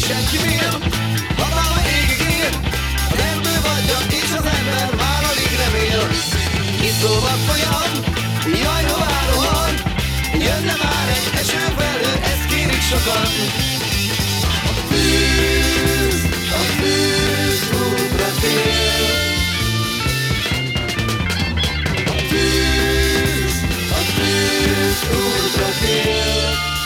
senki mér, hatalma égig ér, az erdő vadja és az ember már alig remél. Iszóval folyam, jaj, hová rohan, jönne már egy esőfelhő, ezt kérik sokan. A tűz útra tér. A tűz útra tér.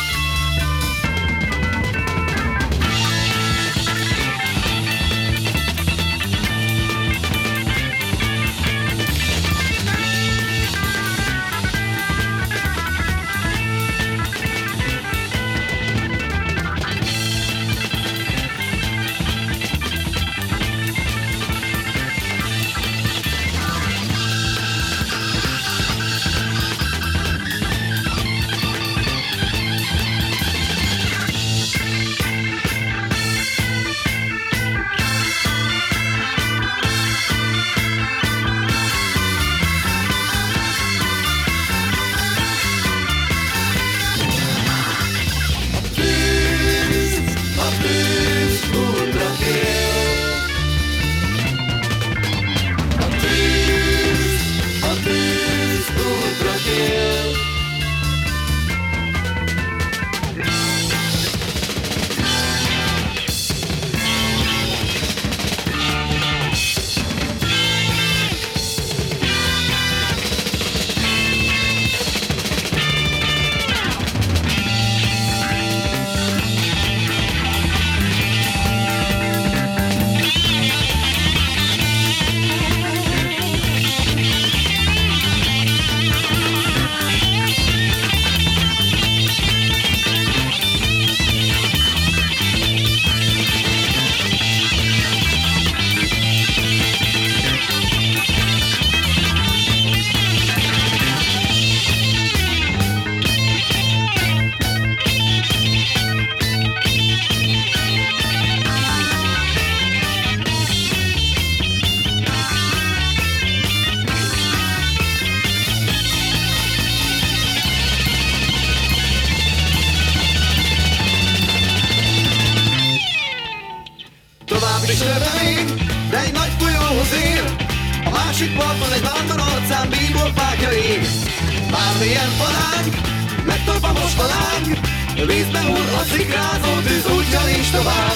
És remény, de egy nagy folyóhoz ér. A másik parton egy vándor arcán bíborfákja ég. Bármilyen falánk, megtop a mostalánk, vízbe hull a szikrázó tűz, útja nincs tovább.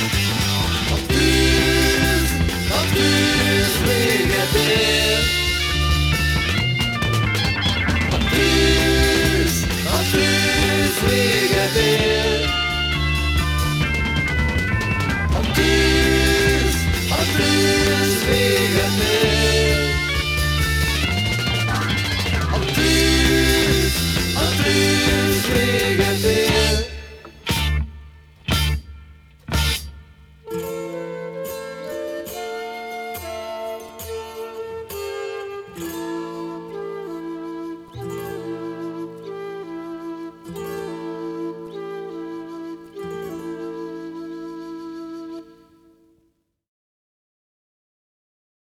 A tűz véget ér. A tűz véget ér.